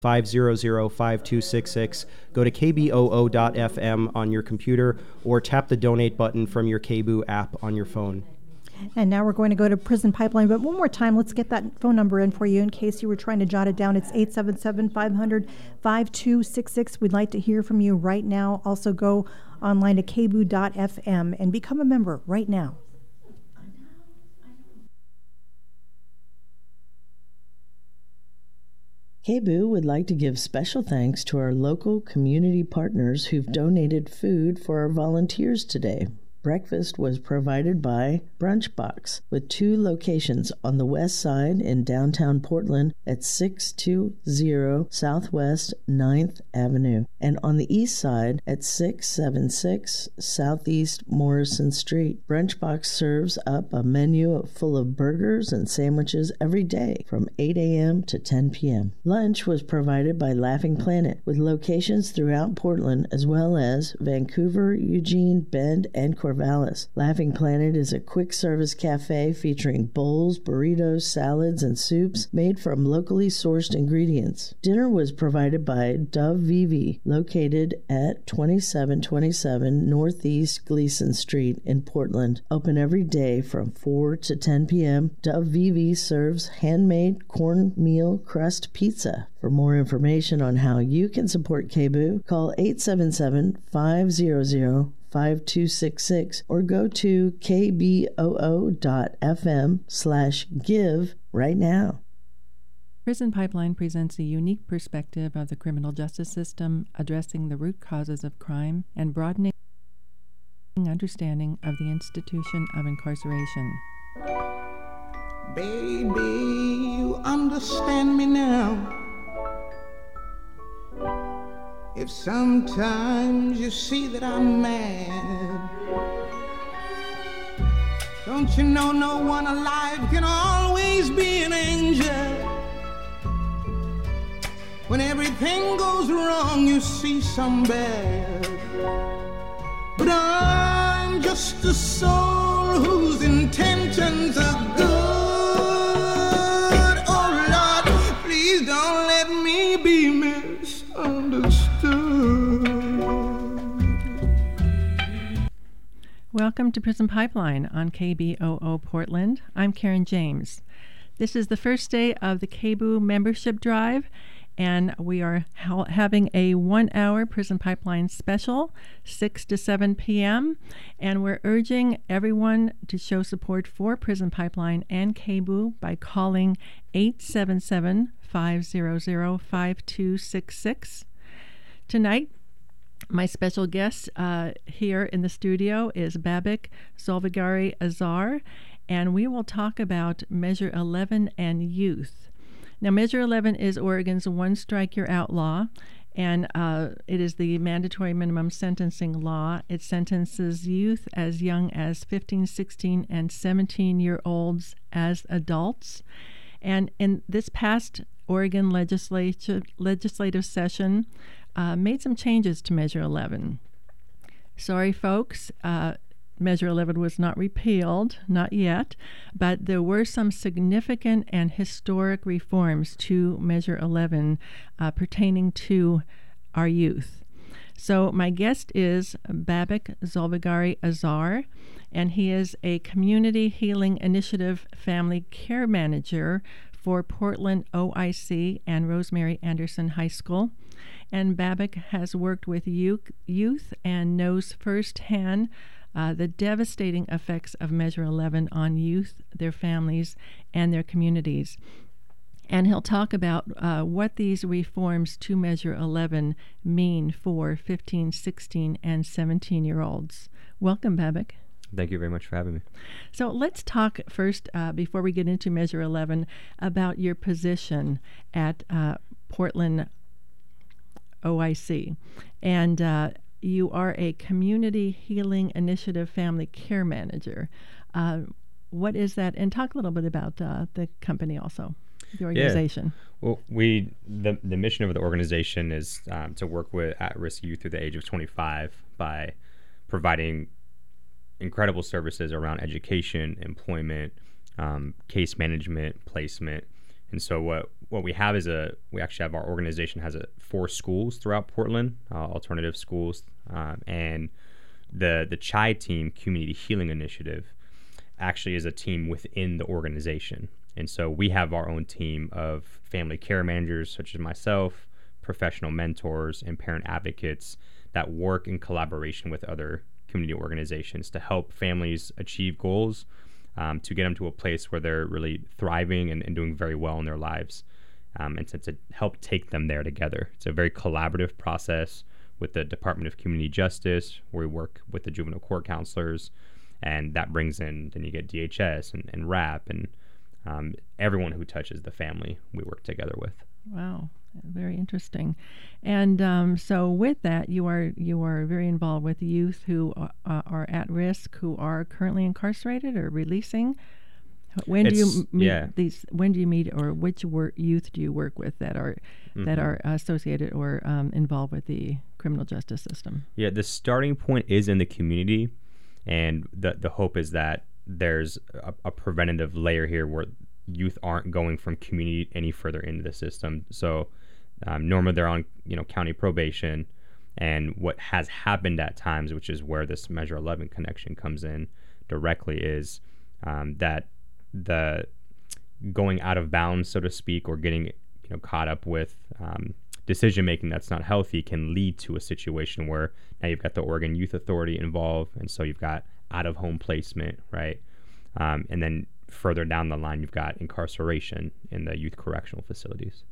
500-5266. Go to kboo.fm on your computer or tap the donate button from your KBOO app on your phone. And now we're going to go to Prison Pipeline. But one more time, let's get that phone number in for you in case you were trying to jot it down. It's 877-500-5266. We'd like to hear from you right now. Also go online to kboo.fm and become a member right now. KBOO would like to give special thanks to our local community partners who've donated food for our volunteers today. Breakfast was provided by Brunchbox, with 2 locations on the west side in downtown Portland at 620 Southwest 9th Avenue, and on the east side at 676 Southeast Morrison Street. Brunchbox serves up a menu full of burgers and sandwiches every day from 8 a.m. to 10 p.m. Lunch was provided by Laughing Planet, with locations throughout Portland as well as Vancouver, Eugene, Bend, and Corvallis. Laughing Planet is a quick-service cafe featuring bowls, burritos, salads, and soups made from locally sourced ingredients. Dinner was provided by Dove Vivi, located at 2727 Northeast Gleason Street in Portland. Open every day from 4 to 10 p.m. Dove Vivi serves handmade cornmeal crust pizza. For more information on how you can support KBOO, call 877-500-5266 or go to kboo.fm/give right now. Prison Pipeline presents a unique perspective of the criminal justice system, addressing the root causes of crime and broadening understanding of the institution of incarceration. Baby, you understand me now. If sometimes you see that I'm mad, don't you know no one alive can always be an angel? When everything goes wrong, you see some bad. But I'm just a soul whose intentions are good. Oh Lord, please don't let me be misunderstood. Welcome to Prison Pipeline on KBOO Portland. I'm Karen James. This is the first day of the KBOO membership drive, and we are having a 1-hour Prison Pipeline special, 6 to 7 p.m., and we're urging everyone to show support for Prison Pipeline and KBOO by calling 877-500-5266. Tonight, my special guest here in the studio is Babak Zolvagari Azar, and we will talk about Measure 11 and youth. Now, Measure 11 is Oregon's One Strike You're Out law, and it is the mandatory minimum sentencing law. It sentences youth as young as 15, 16, and 17-year-olds as adults. And in this past Oregon legislative session, made some changes to Measure 11. Sorry, folks, Measure 11 was not repealed, not yet, but there were some significant and historic reforms to Measure 11 pertaining to our youth. So my guest is Babak Zolvagari Azar, and he is a Community Healing Initiative Family Care Manager for Portland OIC and Rosemary Anderson High School. And Babak has worked with youth and knows firsthand the devastating effects of Measure 11 on youth, their families, and their communities. And he'll talk about what these reforms to Measure 11 mean for 15, 16, and 17-year-olds. Welcome, Babak. Thank you very much for having me. So let's talk first, before we get into Measure 11, about your position at Portland OIC. And you are a Community Healing Initiative Family Care Manager. What is that? And talk a little bit about the company also, the organization. Yeah. Well, the mission of the organization is to work with at-risk youth through the age of 25 by providing incredible services around education, employment, case management, placement. And so what what we have is we actually have, our organization has 4 schools throughout Portland, alternative schools, and the CHI team, Community Healing Initiative, actually is a team within the organization. And so we have our own team of family care managers, such as myself, professional mentors, and parent advocates that work in collaboration with other community organizations to help families achieve goals, to get them to a place where they're really thriving and doing very well in their lives, and to help take them there together. It's a very collaborative process with the Department of Community Justice, where we work with the juvenile court counselors, and that brings in, then you get DHS and RAP, and everyone who touches the family we work together with. Wow, very interesting. And so with that, you are very involved with youth who are at risk, who are currently incarcerated or releasing. When do you meet these? When do you meet, or which youth do you work with that are associated or involved with the criminal justice system? Yeah, the starting point is in the community, and the hope is that there's a preventative layer here where youth aren't going from community any further into the system. So normally they're on county probation, and what has happened at times, which is where this Measure 11 connection comes in directly, is that the going out of bounds, so to speak, or getting caught up with decision making that's not healthy can lead to a situation where now you've got the Oregon Youth Authority involved, and so you've got out of home placement, right? And then further down the line, you've got incarceration in the youth correctional facilities.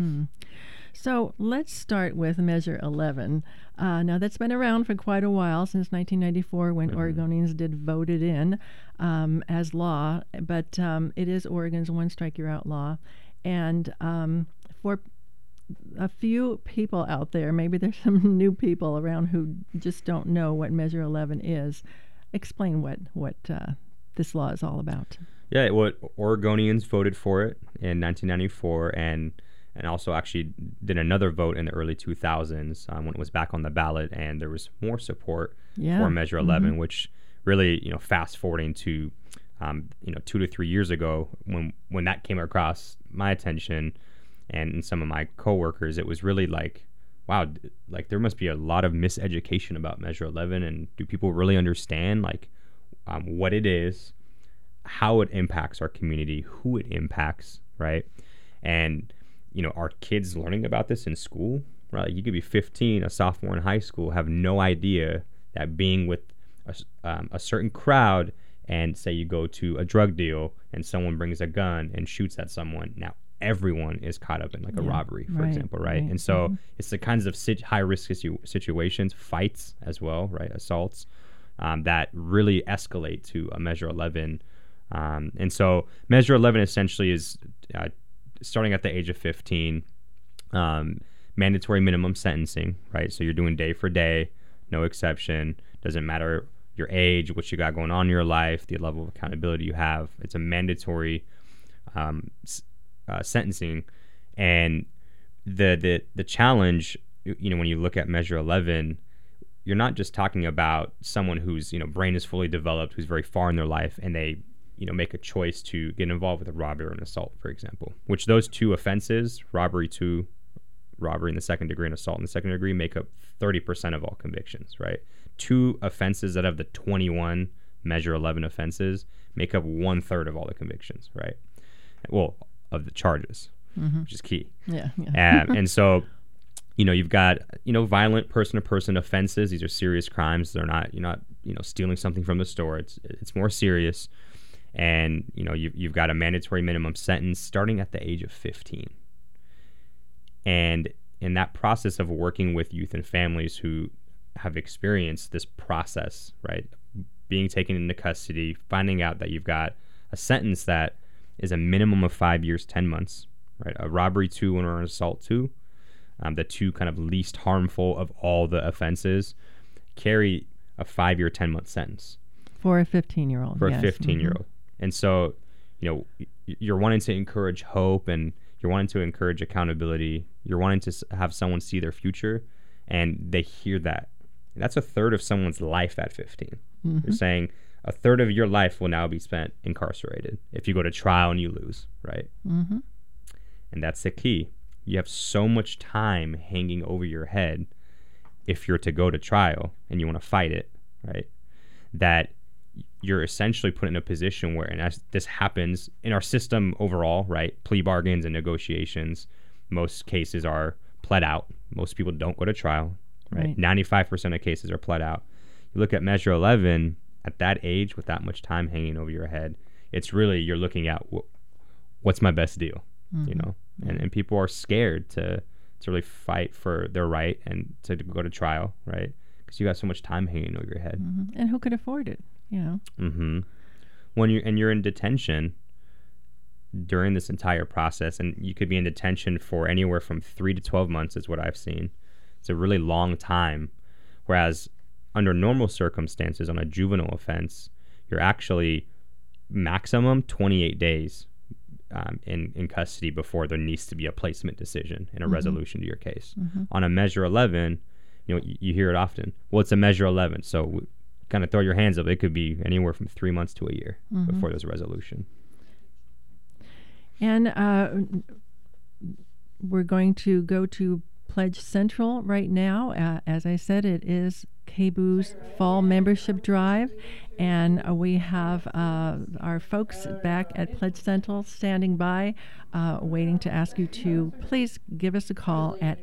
So let's start with Measure 11. Now, that's been around for quite a while, since 1994, when Oregonians did vote it in as law. But it is Oregon's one strike you're out law. And for a few people out there, maybe there's some new people around who just don't know what Measure 11 is. Explain what this law is all about. Yeah, Oregonians voted for it in 1994, and also actually did another vote in the early 2000s when it was back on the ballot, and there was more support for Measure 11, which really, fast forwarding to 2 to 3 years ago, when that came across my attention and some of my coworkers, it was really like, wow, like there must be a lot of miseducation about Measure 11, and do people really understand what it is, how it impacts our community, who it impacts, right? And are kids learning about this in school? Right? You could be 15, a sophomore in high school, have no idea that being with a certain crowd, and say you go to a drug deal and someone brings a gun and shoots at someone, now everyone is caught up in a robbery, for example, right? And so it's the kinds of high-risk situations, fights as well, right, assaults, that really escalate to a Measure 11. And so Measure 11 essentially is starting at the age of 15, mandatory minimum sentencing, right? So you're doing day for day, no exception. Doesn't matter your age, what you got going on in your life, the level of accountability you have. It's a mandatory sentencing. And the challenge, when you look at Measure 11, you're not just talking about someone whose brain is fully developed, who's very far in their life, and they make a choice to get involved with a robbery or an assault, for example, which those two offenses, robbery in the second degree and assault in the second degree, make up 30% of all convictions, right? Two offenses out of the 21 Measure 11 offenses make up 1/3 of all the convictions, right? Well, of the charges, which is key. Yeah. And so, you've got, violent person-to-person offenses. These are serious crimes. You're not, stealing something from the store. It's more serious. And you've got a mandatory minimum sentence starting at the age of 15. And in that process of working with youth and families who have experienced this process, right, being taken into custody, finding out that you've got a sentence that is a minimum of 5 years, 10 months, right, a robbery 2 or an assault 2, the two kind of least harmful of all the offenses, carry a 5-year, 10-month sentence. For a 15-year-old. For a 15-year-old. And so, you're wanting to encourage hope, and you're wanting to encourage accountability. You're wanting to have someone see their future, and they hear that. And that's 1/3 of someone's life at 15. They're saying 1/3 of your life will now be spent incarcerated if you go to trial and you lose, right? And that's the key. You have so much time hanging over your head if you're to go to trial and you want to fight it, right? That you're essentially put in a position where, and as this happens in our system overall, right? Plea bargains and negotiations, most cases are pled out. Most people don't go to trial, right? 95% of cases are pled out. You look at Measure 11, at that age, with that much time hanging over your head, it's really, you're looking at what's my best deal, you know? And people are scared to really fight for their right and to go to trial, right? Because you got so much time hanging over your head. And who could afford it, you know? When you're in detention during this entire process, and you could be in detention for anywhere from 3 to 12 months is what I've seen. It's a really long time. Whereas under normal circumstances on a juvenile offense, you're actually maximum 28 days in custody before there needs to be a placement decision and a resolution to your case. On a Measure 11, you know, you hear it often. Well, it's a Measure 11, so kind of throw your hands up. It could be anywhere from 3 months to a year before there's a resolution. And we're going to go to Pledge Central right now. As I said, it is KBOO's fall membership drive, and we have our folks back at Pledge Central standing by, waiting to ask you to please give us a call at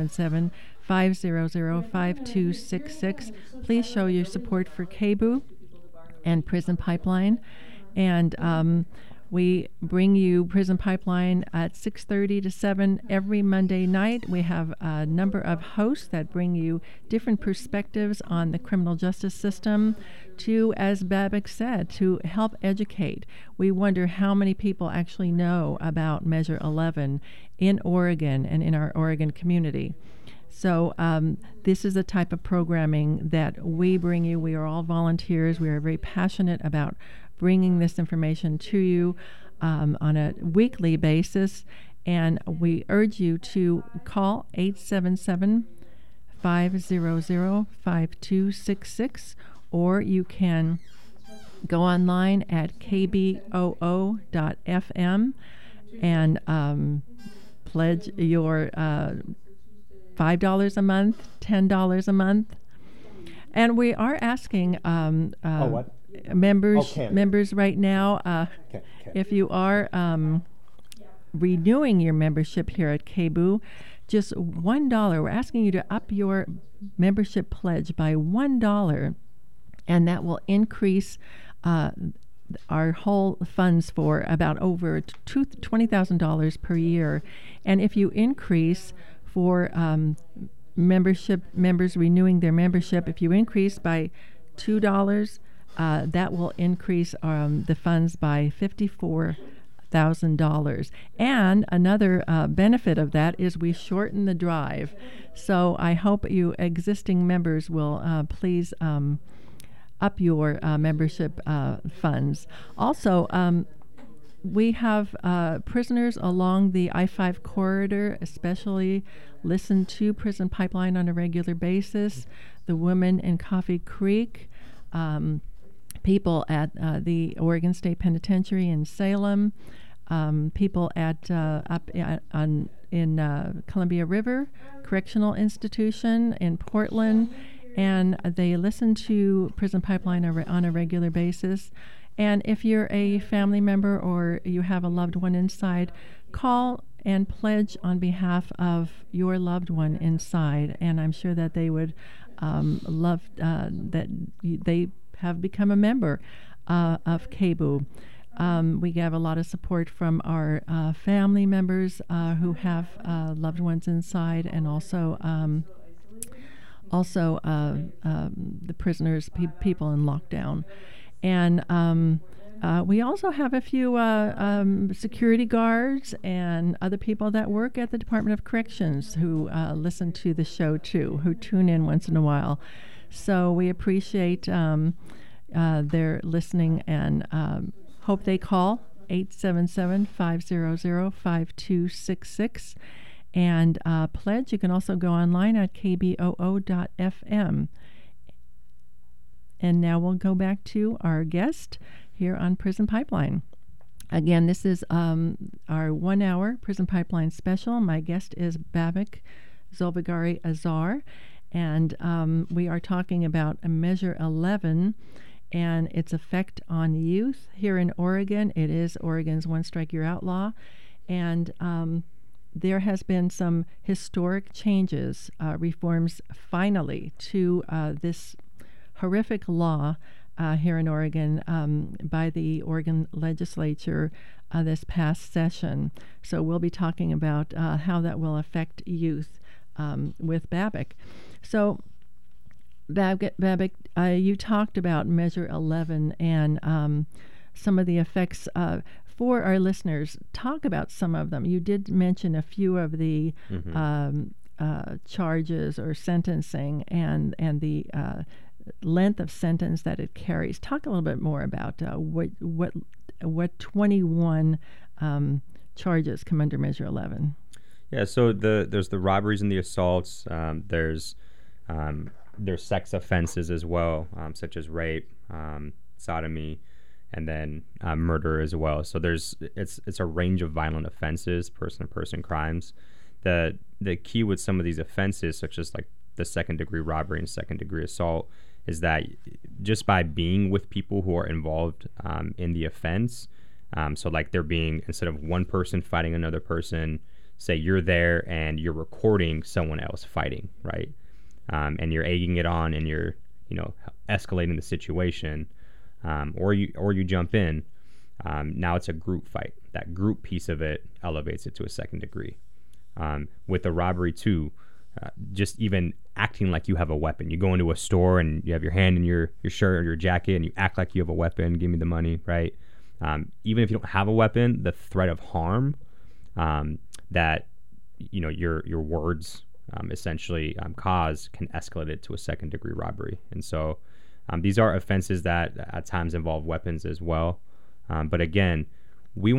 877-500-5266. Please show your support for KBOO and Prison Pipeline, and we bring you Prison Pipeline at 6:30 to 7 every Monday night. We have a number of hosts that bring you different perspectives on the criminal justice system to, as Babak said, to help educate. We wonder how many people actually know about Measure 11 in Oregon and in our Oregon community. So this is the type of programming that we bring you. We are all volunteers. We are very passionate about bringing this information to you on a weekly basis, and we urge you to call 877-500-5266, or you can go online at kboo.fm and pledge your $5 a month, $10 a month. And we are asking members right now, if you are renewing your membership here at KBOO, just $1. We're asking you to up your membership pledge by $1, and that will increase our whole funds for about over $20,000 per year. And if you increase for members renewing their membership, if you increase by $2, that will increase the funds by $54,000. And another benefit of that is we shorten the drive. So I hope you existing members will please up your membership funds. Also, we have prisoners along the I-5 corridor especially listen to Prison Pipeline on a regular basis, the women in Coffee Creek, people at the Oregon State Penitentiary in Salem, people at in Columbia River Correctional Institution in Portland, and they listen to Prison Pipeline on a regular basis. And if you're a family member or you have a loved one inside, call and pledge on behalf of your loved one inside. And I'm sure that they would love that they have become a member of KBOO. We have a lot of support from our family members who have loved ones inside, and also the prisoners, people in lockdown. And we also have a few security guards and other people that work at the Department of Corrections who listen to the show too, who tune in once in a while. So we appreciate their listening, and hope they call 877-500-5266 and pledge. You can also go online at kboo.fm. And now we'll go back to our guest here on Prison Pipeline. Again, this is our 1 hour Prison Pipeline special. My guest is Babak Zolvigari Azar, and we are talking about Measure 11 and its effect on youth here in Oregon. It is Oregon's One Strike You're Out law, and there has been some historic changes, reforms finally to this horrific law here in Oregon by the Oregon legislature this past session. So we'll be talking about how that will affect youth with Babak. So Babak, you talked about Measure 11 and some of the effects for our listeners. Talk about some of them. You did mention a few of the charges or sentencing and the length of sentence that it carries. Talk a little bit more about what 21 charges come under Measure 11. Yeah, so there's the robberies and the assaults. There's sex offenses as well, such as rape, sodomy, and then murder as well. So it's a range of violent offenses, person-to-person crimes. The key with some of these offenses, such as like the second-degree robbery and second-degree assault, is that just by being with people who are involved in the offense, so like there being, instead of one person fighting another person, say you're there and you're recording someone else fighting, right? And you're egging it on and you're, escalating the situation, or you jump in. Now it's a group fight. That group piece of it elevates it to a second degree. With the robbery too, just even acting like you have a weapon. You go into a store and you have your hand in your shirt or your jacket and you act like you have a weapon. Give me the money, right? Even if you don't have a weapon, the threat of harm that your words essentially cause can escalate it to a second degree robbery. And so these are offenses that at times involve weapons as well. But again, we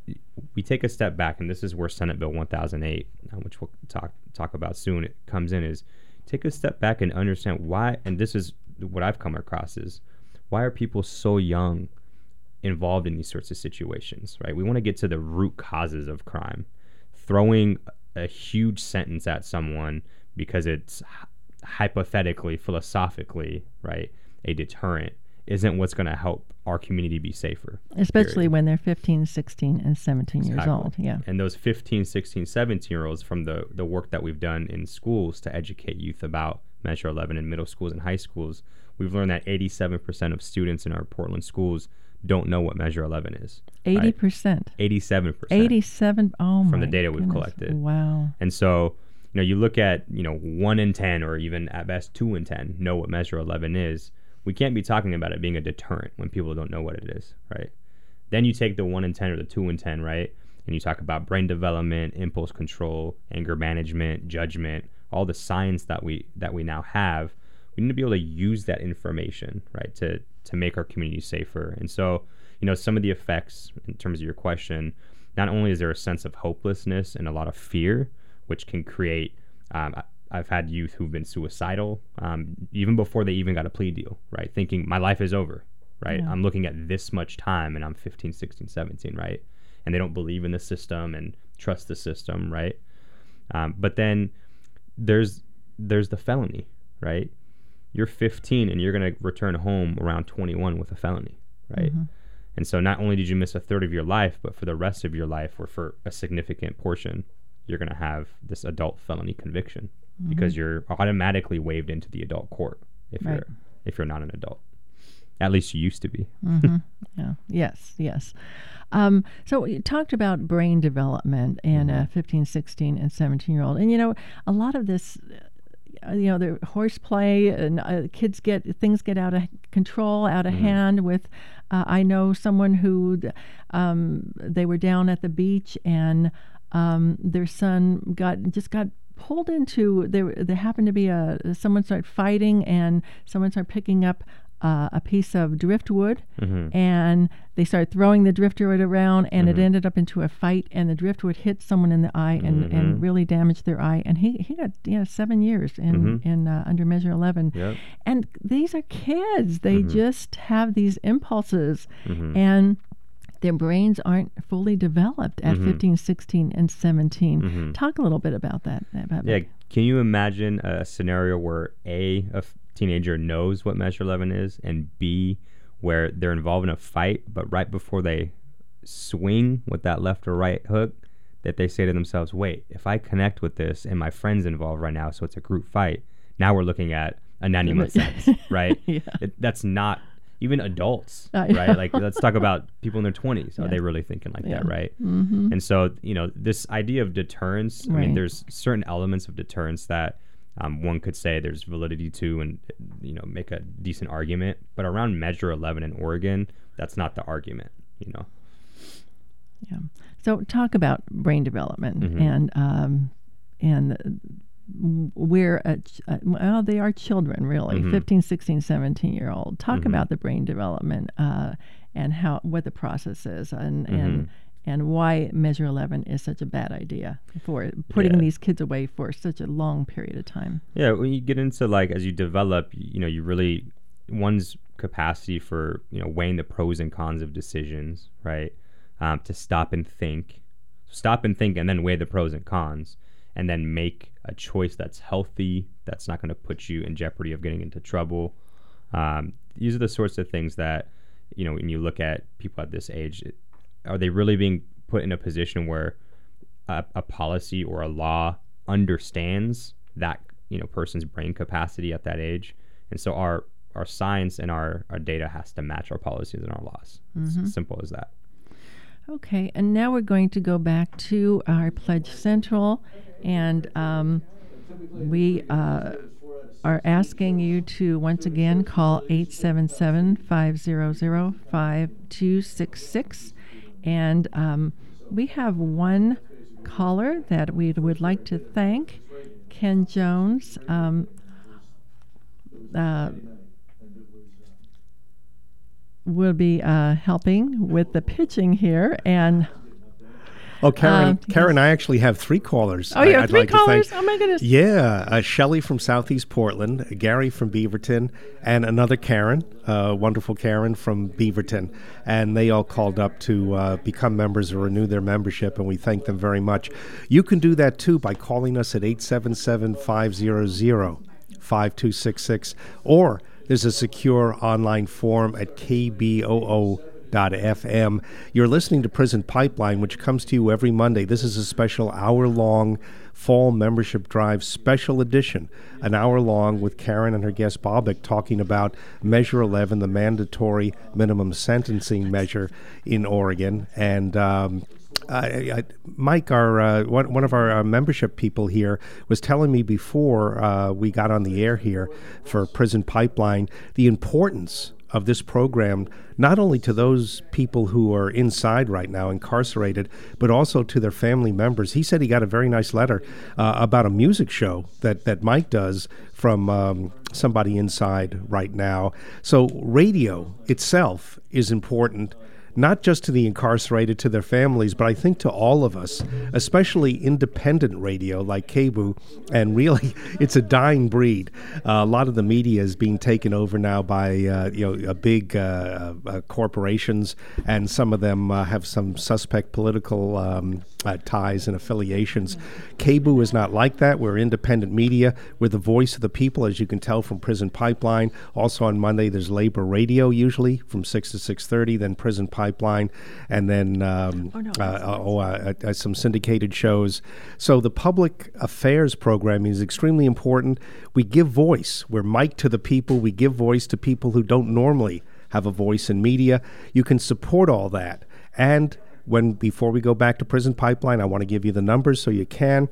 take a step back, and this is where Senate Bill 1008, which we'll talk about soon, it comes in, is take a step back and understand why, and this is what I've come across, is why are people so young involved in these sorts of situations, right? We want to get to the root causes of crime. Throwing a huge sentence at someone because it's hypothetically, philosophically, right, a deterrent, isn't what's going to help our community be safer. Especially when they're 15, 16, and 17 years old. Yeah. And those 15, 16, 17-year-olds, from the work that we've done in schools to educate youth about Measure 11 in middle schools and high schools, we've learned that 87% of students in our Portland schools don't know what Measure 11 is. 80%. Right? 87%. 87. Oh my from the data we've goodness. collected. Wow. And so, you look at, 1 in 10, or even at best 2 in 10 know what Measure 11 is. We can't be talking about it being a deterrent when people don't know what it is, right? Then you take the 1 in 10 or the 2 in 10, right? And you talk about brain development, impulse control, anger management, judgment, all the science that we now have. We need to be able to use that information, right, to make our community safer. And so, some of the effects in terms of your question, not only is there a sense of hopelessness and a lot of fear, which can create, I've had youth who've been suicidal, even before they even got a plea deal, right? Thinking my life is over, right? Yeah. I'm looking at this much time and I'm 15, 16, 17, right? And they don't believe in the system and trust the system, right? But then there's the felony, right? You're 15 and you're going to return home around 21 with a felony, right? Mm-hmm. And so not only did you miss a third of your life, but for the rest of your life, or for a significant portion, you're going to have this adult felony conviction. Mm-hmm. Because you're automatically waived into the adult court if you're not an adult. At least you used to be. Mm-hmm. Yeah. Yes. So you talked about brain development and 15, 16, and 17-year-old. And, a lot of this, the horseplay and kids things get out of control, out of hand with, I know someone who, they were down at the beach and their son got pulled into, there happened to be someone started fighting and someone started picking up a piece of driftwood, and they started throwing the driftwood around, and it ended up into a fight, and the driftwood hit someone in the eye and really damaged their eye, and he got 7 years in under Measure 11. Yep. And these are kids. They just have these impulses, and their brains aren't fully developed at 15, 16, and 17. Talk a little bit about that. Yeah, can you imagine a scenario where a teenager knows what Measure 11 is, and B, where they're involved in a fight, but right before they swing with that left or right hook, that they say to themselves, wait, if I connect with this and my friend's involved right now, so it's a group fight, now we're looking at a 90-month sentence, right? That's not even adults, right? Like, let's talk about people in their 20s. Are they really thinking like that, right? And so, this idea of deterrence, I mean, there's certain elements of deterrence that one could say there's validity to and, make a decent argument. But around Measure 11 in Oregon, that's not the argument, Yeah. So talk about brain development and we're well, they are children, really, 15, 16, 17-year-old. Talk about the brain development and what the process is and why Measure 11 is such a bad idea for putting these kids away for such a long period of time. Yeah, when you get into, like, as you develop, you really, one's capacity for, weighing the pros and cons of decisions, right? To stop and think and then weigh the pros and cons and then make a choice that's healthy, that's not going to put you in jeopardy of getting into trouble. These are the sorts of things that, when you look at people at this age, are they really being put in a position where a policy or a law understands that, person's brain capacity at that age? And so our science and our data has to match our policies and our laws. It's as simple as that. Okay, and now we're going to go back to our Pledge Central, and we are asking you to once again call 877-500-5266, and we have one caller that we would like to thank, Ken Jones. Will be helping with the pitching here, and Karen, I actually have three callers. Oh, you have three callers? Oh my goodness! Yeah, Shelley from Southeast Portland, Gary from Beaverton, and another Karen, wonderful Karen from Beaverton, and they all called up to become members or renew their membership, and we thank them very much. You can do that too by calling us at 877-500-5266, or there's a secure online form at kboo.fm. You're listening to Prison Pipeline, which comes to you every Monday. This is a special hour-long fall membership drive special edition, an hour long with Karen and her guest Bobik talking about Measure 11, the mandatory minimum sentencing measure in Oregon. And Mike, our one of our membership people here, was telling me before we got on the air here for Prison Pipeline the importance of this program, not only to those people who are inside right now, incarcerated, but also to their family members. He said he got a very nice letter about a music show that Mike does from somebody inside right now. So radio itself is important, not just to the incarcerated, to their families, but I think to all of us, especially independent radio like KBOO. And really, it's a dying breed. A lot of the media is being taken over now by big corporations, and some of them have some suspect political ties and affiliations. KBOO is not like that. We're independent media. We're the voice of the people, as you can tell from Prison Pipeline. Also on Monday, there's Labor Radio, usually from 6 to 6:30, then Prison Pipeline, and then some syndicated shows. So the public affairs programming is extremely important. We give voice. We're mic to the people. We give voice to people who don't normally have a voice in media. You can support all that. And before we go back to Prison Pipeline, I want to give you the numbers so you can.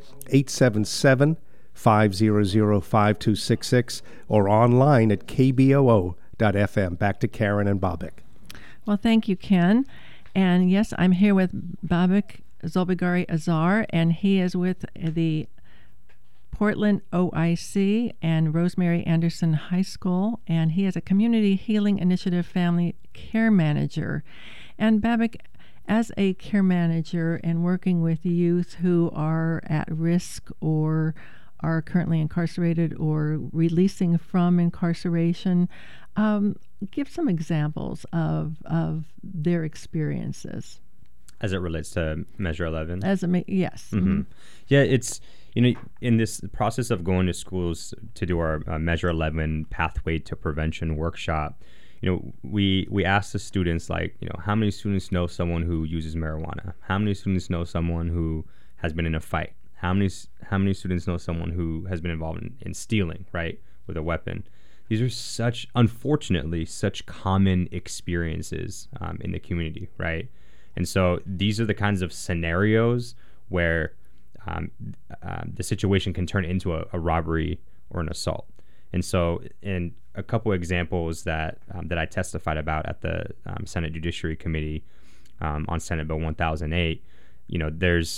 877-500-5266 or online at kboo.fm. Back to Karen and Bobik. Well, thank you, Ken. And yes, I'm here with Bobik Zolbagari Azar, and he is with the Portland OIC and Rosemary Anderson High School, and he is a Community Healing Initiative Family Care Manager. And Bobik, as a care manager and working with youth who are at risk or are currently incarcerated or releasing from incarceration. Give some examples of their experiences. As it relates to Measure 11? Yes. Mm-hmm. Yeah, it's, in this process of going to schools to do our Measure 11 Pathway to Prevention workshop, we ask the students, how many students know someone who uses marijuana? How many students know someone who has been in a fight? How many students know someone who has been involved in stealing, right, with a weapon? These are unfortunately, such common experiences in the community, right? And so these are the kinds of scenarios where the situation can turn into a robbery or an assault. And so in a couple examples that I testified about at the Senate Judiciary Committee on Senate Bill 1008, there's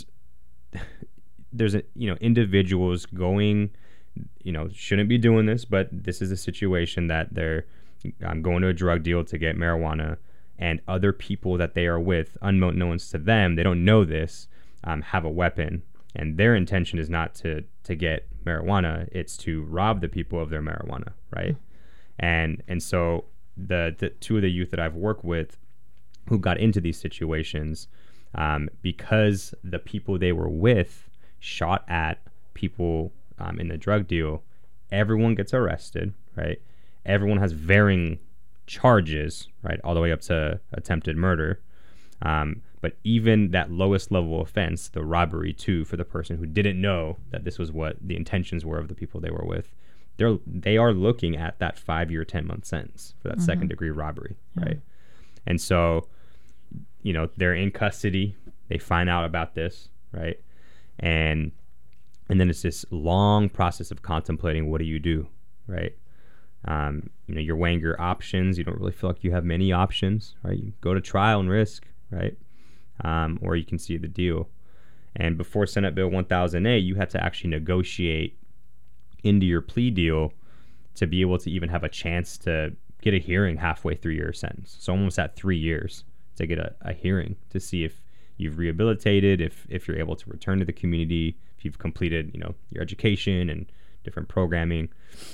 individuals going, shouldn't be doing this, but this is a situation that they're going to a drug deal to get marijuana, and other people that they are with, unknowns to them, they don't know this, have a weapon, and their intention is not to get marijuana, it's to rob the people of their marijuana, right? And so the two of the youth that I've worked with who got into these situations, because the people they were with shot at people in the drug deal, everyone gets arrested, right? Everyone has varying charges, right, all the way up to attempted murder. But even that lowest level offense, the robbery too, for the person who didn't know that this was what the intentions were of the people they were with, they are looking at that 5-year, 10-month sentence for that second degree robbery, right? And so, they're in custody. They find out about this, right? And then it's this long process of contemplating, what do you do, right? You're weighing your options. You don't really feel like you have many options, right? You go to trial and risk, right? Or you can see the deal. And before Senate Bill 1008, you had to actually negotiate into your plea deal to be able to even have a chance to get a hearing halfway through your sentence. So almost at 3 years to get a hearing to see if you've rehabilitated, if you're able to return to the community, if you've completed, your education and different programming.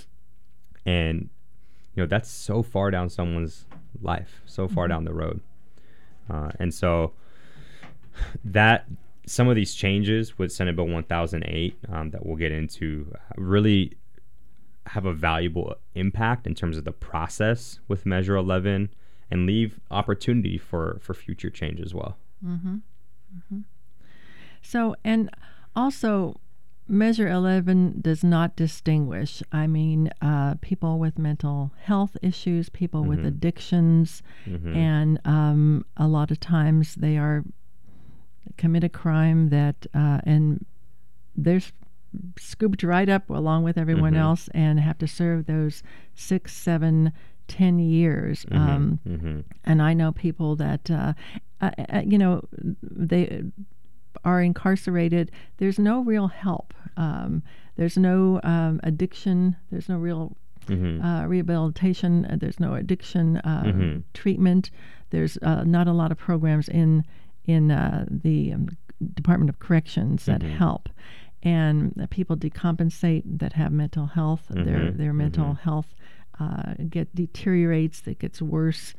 And, that's so far down someone's life, so far down the road. And so that some of these changes with Senate Bill 1008 that we'll get into really have a valuable impact in terms of the process with Measure 11 and leave opportunity for future change as well. Mm-hmm. Mm-hmm. So, and also, Measure 11 does not distinguish. I mean, people with mental health issues, people with addictions, and a lot of times they commit a crime that, and they're scooped right up along with everyone else and have to serve those 6, 7, 10 years. And I know people that, they are incarcerated. There's no real help. There's no addiction. There's no real rehabilitation. There's no addiction treatment. There's not a lot of programs in the Department of Corrections that help. And people decompensate that have mental health. Their mental health deteriorates. It gets worse.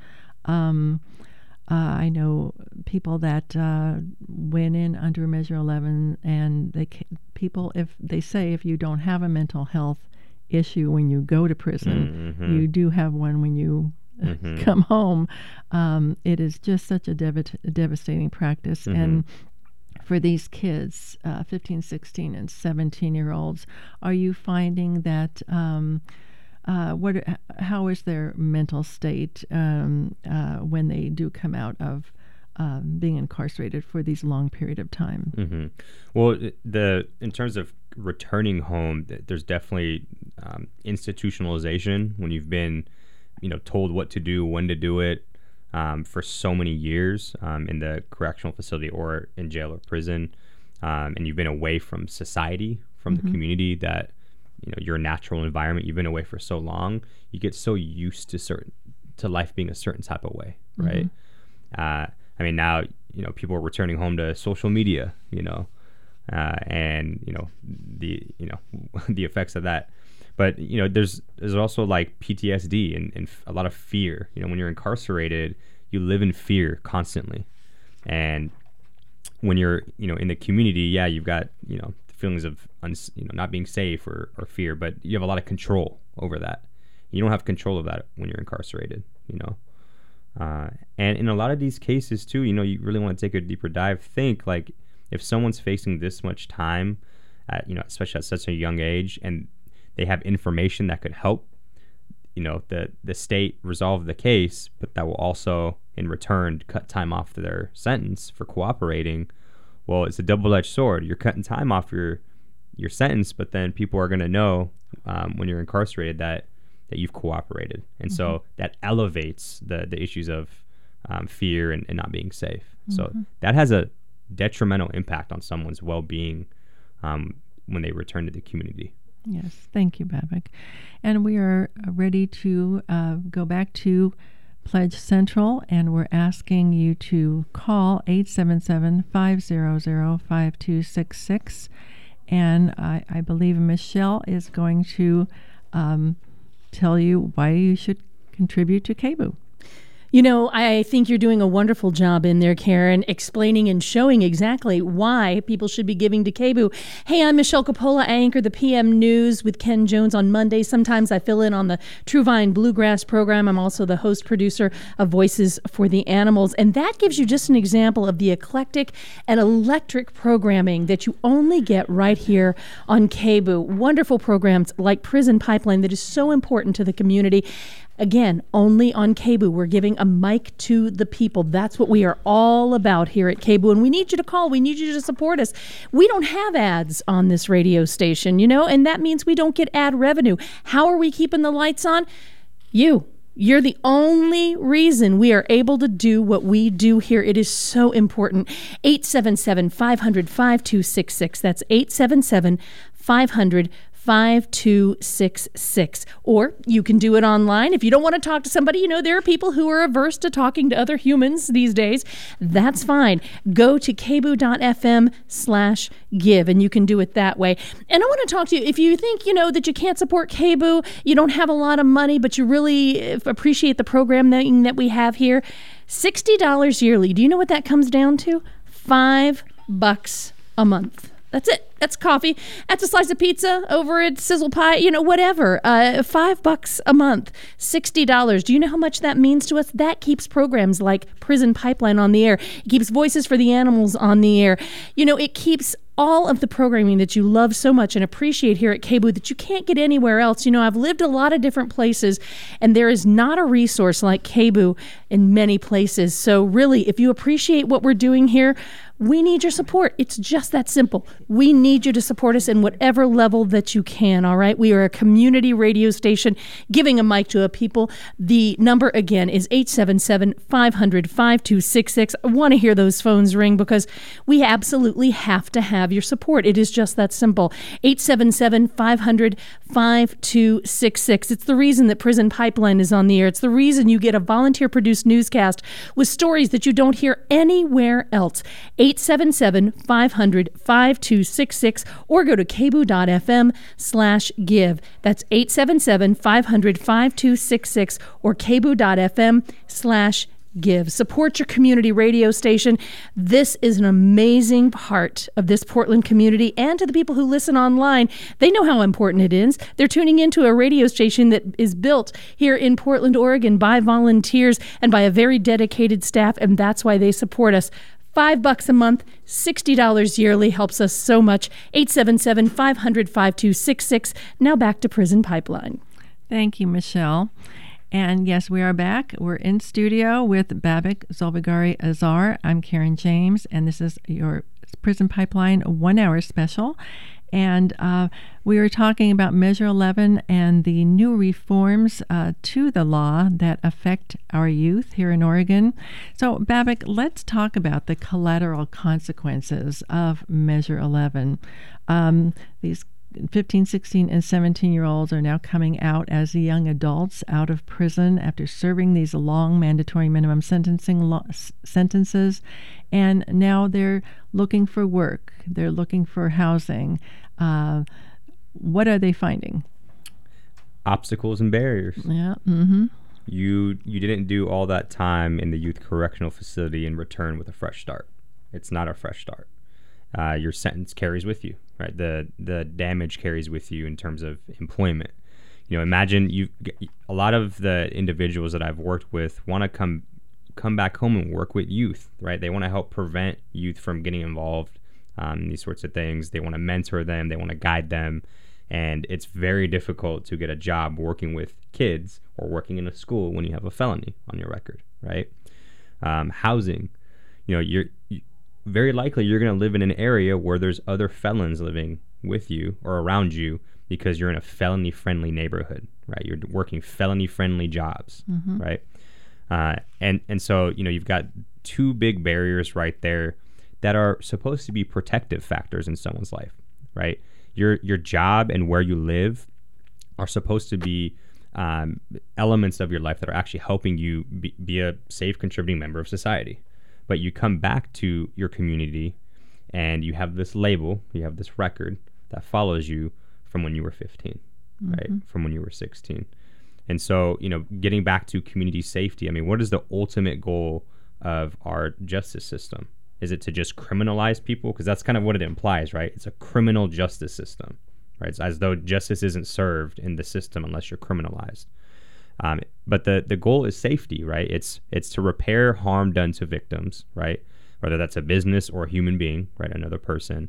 I know people that went in under Measure 11, and if they say if you don't have a mental health issue when you go to prison, you do have one when you come home. It is just such a devastating practice. And for these kids, 15, 16, and 17-year-olds, are you finding that how is their mental state when they do come out of being incarcerated for these long period of time? Well, in terms of returning home, there's definitely institutionalization when you've been, told what to do, when to do it for so many years in the correctional facility or in jail or prison, and you've been away from society, from the community that your natural environment. You've been away for so long, you get so used to life being a certain type of way, right? I mean, now people are returning home to social media, and the effects of that. But there's also like PTSD and a lot of fear. When you're incarcerated, you live in fear constantly, and when you're in the community, you've got feelings of not being safe or fear, but you have a lot of control over that. You don't have control of that when you're incarcerated. And in a lot of these cases too, you really want to take a deeper dive. Think like if someone's facing this much time, especially at such a young age, and they have information that could help, the state resolve the case, but that will also in return cut time off their sentence for cooperating. Well, it's a double-edged sword. You're cutting time off your sentence, but then people are going to know when you're incarcerated that you've cooperated, and so that elevates the issues of fear and not being safe. So that has a detrimental impact on someone's well-being when they return to the community. Yes, thank you, Babak. And we are ready to go back to Pledge Central, and we're asking you to call 877-500-5266. And I believe Michelle is going to tell you why you should contribute to KBOO. I think you're doing a wonderful job in there, Karen, explaining and showing exactly why people should be giving to KBOO. Hey, I'm Michelle Coppola. I anchor the PM News with Ken Jones on Mondays. Sometimes I fill in on the True Vine Bluegrass program. I'm also the host producer of Voices for the Animals. And that gives you just an example of the eclectic and electric programming that you only get right here on KBOO. Wonderful programs like Prison Pipeline that is so important to the community. Again, only on KBOO. We're giving a mic to the people. That's what we are all about here at KBOO. And we need you to call. We need you to support us. We don't have ads on this radio station, and that means we don't get ad revenue. How are we keeping the lights on? You're the only reason we are able to do what we do here. It is so important. 877-500-5266. That's 877-500-5266. 5266. Or you can do it online. If you don't want to talk to somebody, there are people who are averse to talking to other humans these days. That's fine. Go to kboo.fm/give, and you can do it that way. And I want to talk to you, if you think, that you can't support KBOO, you don't have a lot of money, but you really appreciate the programming that we have here, $60 yearly. Do you know what that comes down to? $5 a month. That's it. That's coffee. That's a slice of pizza over at Sizzle Pie, whatever. $5 a month, $60. Do you know how much that means to us? That keeps programs like Prison Pipeline on the air. It keeps Voices for the Animals on the air. It keeps all of the programming that you love so much and appreciate here at KBOO that you can't get anywhere else. I've lived a lot of different places, and there is not a resource like KBOO in many places. So really, if you appreciate what we're doing here, we need your support. It's just that simple. We need you to support us in whatever level that you can, all right? We are a community radio station giving a mic to a people. The number, again, is 877-500-5266. I want to hear those phones ring because we absolutely have to have your support. It is just that simple. 877-500-5266. It's the reason that Prison Pipeline is on the air. It's the reason you get a volunteer-produced newscast with stories that you don't hear anywhere else. 877-500-5266 or go to kboo.fm/give. That's 877-500-5266 or kboo.fm/give. Support your community radio station. This is an amazing part of this Portland community, and to the people who listen online, they know how important it is. They're tuning into a radio station that is built here in Portland, Oregon by volunteers and by a very dedicated staff, and that's why they support us. $5 a month, $60 yearly helps us so much. 877-500-5266. Now back to Prison Pipeline. Thank you, Michelle. And yes, we are back. We're in studio with Babak Zulfiqari Azar. I'm Karen James, and this is your Prison Pipeline 1 hour special. And we are talking about Measure 11 and the new reforms to the law that affect our youth here in Oregon. So, Babak, let's talk about the collateral consequences of Measure 11. These 15, 16, and 17-year-olds are now coming out as young adults out of prison after serving these long mandatory minimum sentences, and now they're looking for work. They're looking for housing. What are they finding? Obstacles and barriers. Yeah. Mm-hmm. You didn't do all that time in the youth correctional facility and return with a fresh start. It's not a fresh start. Your sentence carries with you, right? The damage carries with you in terms of employment. Imagine a lot of the individuals that I've worked with want to come back home and work with youth, right? They want to help prevent youth from getting involved in these sorts of things. They want to mentor them. They want to guide them. And it's very difficult to get a job working with kids or working in a school when you have a felony on your record, right? Housing, you're very likely you're going to live in an area where there's other felons living with you or around you because you're in a felony-friendly neighborhood, right? You're working felony-friendly jobs, right? And so, you've got two big barriers right there that are supposed to be protective factors in someone's life, right? Your job and where you live are supposed to be elements of your life that are actually helping you be a safe, contributing member of society. But you come back to your community and you have this label, you have this record that follows you from when you were 15, right? From when you were 16. And so, getting back to community safety, what is the ultimate goal of our justice system? Is it to just criminalize people? Because that's kind of what it implies, right? It's a criminal justice system, right? It's as though justice isn't served in the system unless you're criminalized. But the goal is safety, right? It's to repair harm done to victims, right? Whether that's a business or a human being, right? Another person.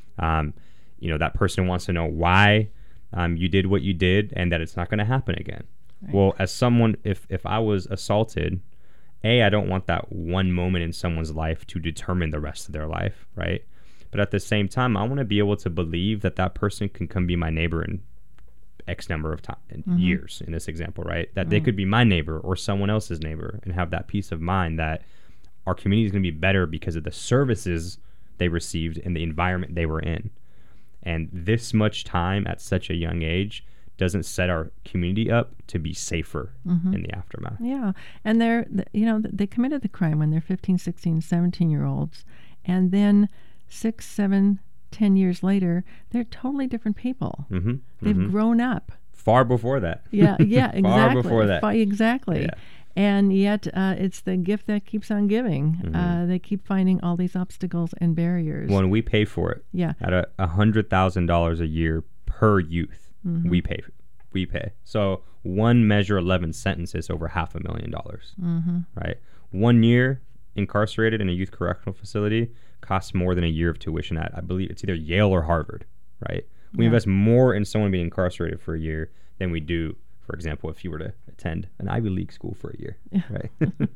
That person wants to know why you did what you did and that it's not going to happen again. Right. Well, as someone, if I was assaulted, I don't want that one moment in someone's life to determine the rest of their life, right? But at the same time, I want to be able to believe that person can come be my neighbor in X number of years in this example, right? That they could be my neighbor or someone else's neighbor and have that peace of mind that our community is going to be better because of the services they received and the environment they were in. And this much time at such a young age doesn't set our community up to be safer in the aftermath. Yeah. And they committed the crime when they're 15, 16, 17-year-olds. And then 6, 7, 10 years later, they're totally different people. They've grown up. Far before that. Yeah, exactly. Far before that. Exactly. Yeah. And yet it's the gift that keeps on giving. They keep finding all these obstacles and barriers. When we pay for it, at $100,000 a year per youth, we pay. So one Measure 11 sentence is over $500,000, right? 1 year incarcerated in a youth correctional facility costs more than a year of tuition at, I believe it's either Yale or Harvard, right? We invest more in someone being incarcerated for a year than we do, for example, if you were to attend an Ivy League school for a year, right?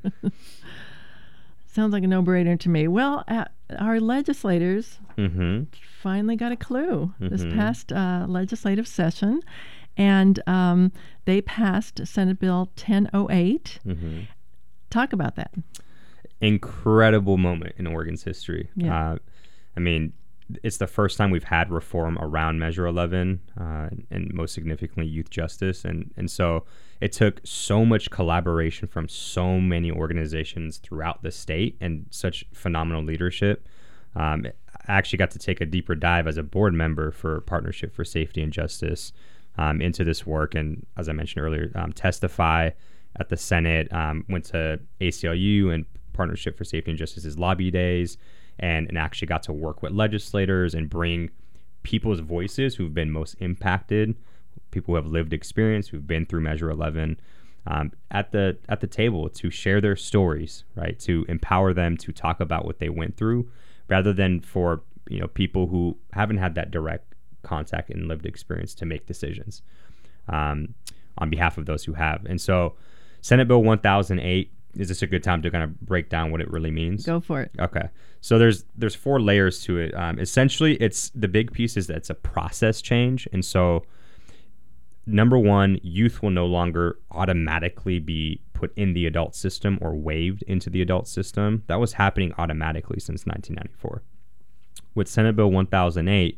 Sounds like a no-brainer to me. Well, our legislators finally got a clue this past legislative session, and they passed Senate Bill 1008. Talk about that. Incredible moment in Oregon's history. Yeah. It's the first time we've had reform around Measure 11 and most significantly youth justice. And so it took so much collaboration from so many organizations throughout the state and such phenomenal leadership. I actually got to take a deeper dive as a board member for Partnership for Safety and Justice into this work. And as I mentioned earlier, testify at the Senate, went to ACLU and Partnership for Safety and Justice's lobby days, and actually got to work with legislators and bring people's voices who've been most impacted, people who have lived experience, who've been through Measure 11, at the table to share their stories, right? To empower them to talk about what they went through, rather than for people who haven't had that direct contact and lived experience to make decisions on behalf of those who have. And so, Senate Bill 1008. Is this a good time to kind of break down what it really means? Go for it. Okay. So there's 4 layers to it. Essentially, it's the big piece is that it's a process change. And so, number one, youth will no longer automatically be put in the adult system or waived into the adult system. That was happening automatically since 1994. With Senate Bill 1008,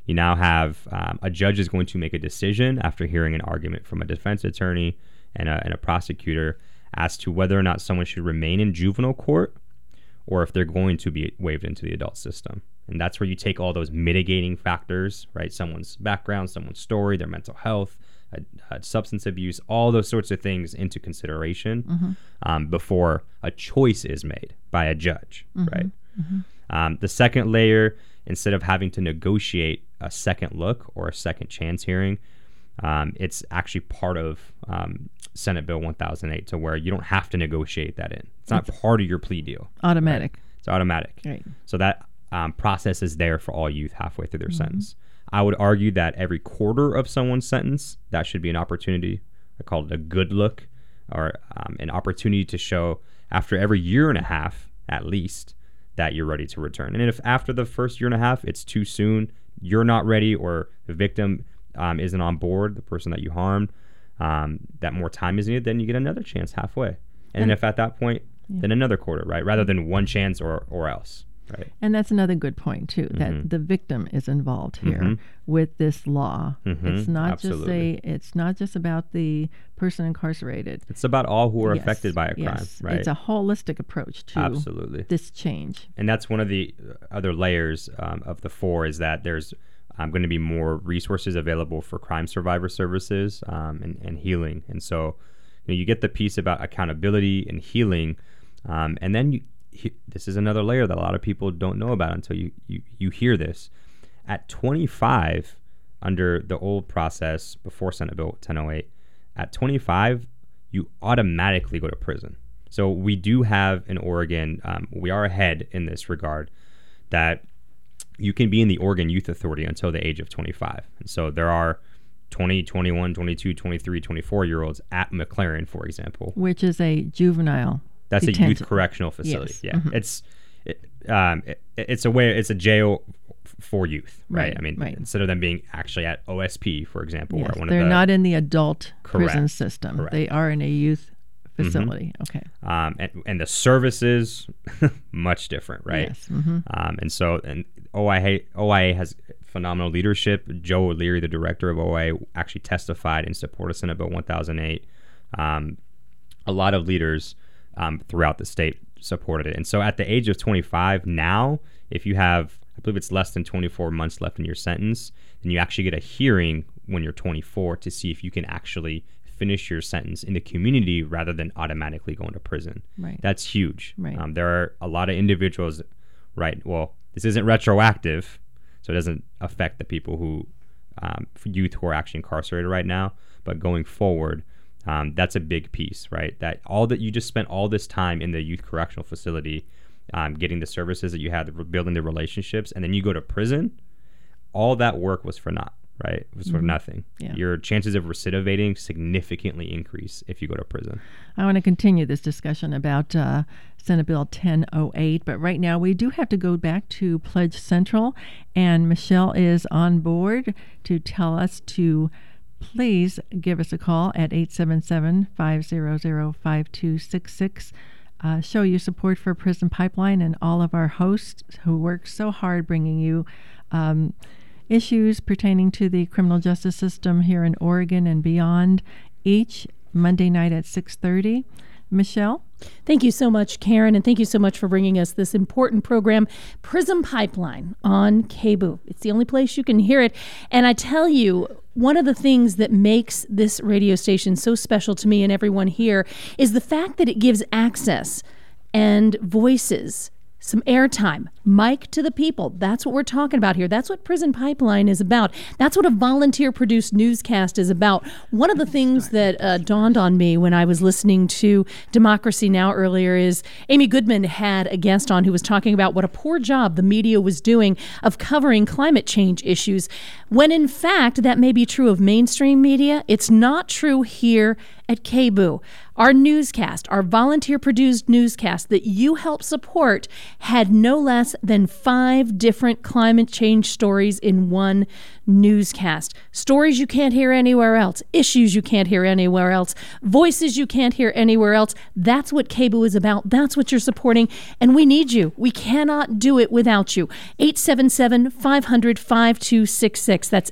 You now have a judge is going to make a decision after hearing an argument from a defense attorney and a prosecutor as to whether or not someone should remain in juvenile court or if they're going to be waived into the adult system. And that's where you take all those mitigating factors, right? Someone's background, someone's story, their mental health, substance abuse, all those sorts of things into consideration before a choice is made by a judge, right? The second layer, instead of having to negotiate a second look or a second chance hearing, it's actually part of Senate Bill 1008 to where you don't have to negotiate that in. It's not part of your plea deal. Automatic. Right? It's automatic. Right. So that process is there for all youth halfway through their sentence. I would argue that every quarter of someone's sentence, that should be an opportunity. I call it a good look, or an opportunity to show after every year and a half, at least, that you're ready to return. And if after the first year and a half, it's too soon, you're not ready, or the victim isn't on board, the person that you harmed, that more time is needed, then you get another chance halfway. And then if at that point, then another quarter, right? Rather than one chance or else. Right. And that's another good point too, that the victim is involved here with this law. It's not it's not just about the person incarcerated. It's about all who are affected by a crime, right? It's a holistic approach to this change. And that's one of the other layers of the 4 is that there's going to be more resources available for crime survivor services and healing. And so you get the piece about accountability and healing, and then this is another layer that a lot of people don't know about until you hear this. At 25, under the old process before Senate Bill 1008, at 25, you automatically go to prison. So we do have in Oregon, we are ahead in this regard, that you can be in the Oregon Youth Authority until the age of 25. And so there are 20, 21, 22, 23, 24-year-olds at McLaren, for example. Which is a juvenile That's detention. A youth correctional facility. Yes. Yeah, it's a jail for youth, right? I mean, instead of them being actually at OSP, for example, or they're not in the adult prison system. Correct. They are in a youth facility. Okay. And the services much different, right? Yes. And so OIA has phenomenal leadership. Joe O'Leary, the director of OIA, actually testified in support of Senate Bill 1008. A lot of leaders throughout the state supported it. And so at the age of 25 now, if you have, I believe it's less than 24 months left in your sentence, then you actually get a hearing when you're 24 to see if you can actually finish your sentence in the community rather than automatically going to prison. Right. That's huge. Right. There are a lot of individuals, right? Well, this isn't retroactive, so it doesn't affect the people who, youth who are actually incarcerated right now, but going forward, that's a big piece, right? That you just spent all this time in the youth correctional facility, getting the services that you had, building the relationships, and then you go to prison. All that work was for naught, right? It was for nothing. Yeah. Your chances of recidivating significantly increase if you go to prison. I want to continue this discussion about Senate Bill 1008, but right now we do have to go back to Pledge Central, and Michelle is on board to tell us to please give us a call at 877-500-5266. Show your support for Prison Pipeline and all of our hosts who work so hard bringing you issues pertaining to the criminal justice system here in Oregon and beyond each Monday night at 6:30. Michelle? Thank you so much, Karen, and thank you so much for bringing us this important program, Prison Pipeline on KBOO. It's the only place you can hear it. And I tell you, one of the things that makes this radio station so special to me and everyone here is the fact that it gives access and voices, some airtime, mic to the people. That's what we're talking about here. That's what Prison Pipeline is about. That's what a volunteer-produced newscast is about. One of the things that dawned on me when I was listening to Democracy Now! Earlier is Amy Goodman had a guest on who was talking about what a poor job the media was doing of covering climate change issues, when in fact that may be true of mainstream media. It's not true here at KBOO. Our newscast, our volunteer-produced newscast that you help support, had no less than 5 different climate change stories in one newscast. Stories you can't hear anywhere else, issues you can't hear anywhere else, voices you can't hear anywhere else. That's what KBOO is about. That's what you're supporting, and we need you. We cannot do it without you. 877-500-5266. That's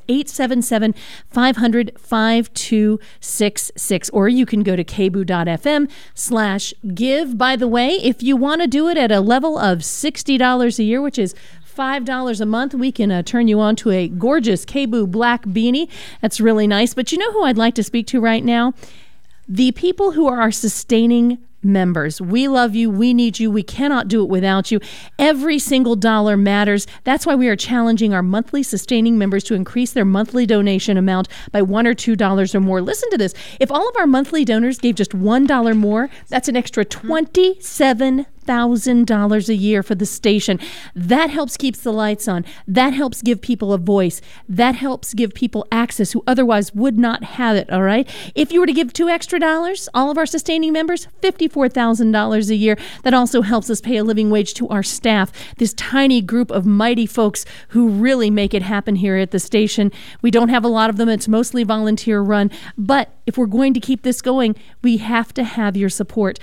877-500-5266. Or you can go to kboo.fm/give. By the way, if you want to do it at a level of $60 a year, which is $5 a month, we can turn you on to a gorgeous KBOO black beanie. That's really nice. But you know who I'd like to speak to right now? The people who are our sustaining members. We love you. We need you. We cannot do it without you. Every single dollar matters. That's why we are challenging our monthly sustaining members to increase their monthly donation amount by $1 or $2 or more. Listen to this. If all of our monthly donors gave just $1 more, that's an extra $27,000 a year for the station. That helps keep the lights on. That helps give people a voice. That helps give people access who otherwise would not have it, all right? If you were to give $2 extra, all of our sustaining members, $54,000 a year. That also helps us pay a living wage to our staff, this tiny group of mighty folks who really make it happen here at the station. We don't have a lot of them. It's mostly volunteer run. But if we're going to keep this going, we have to have your support.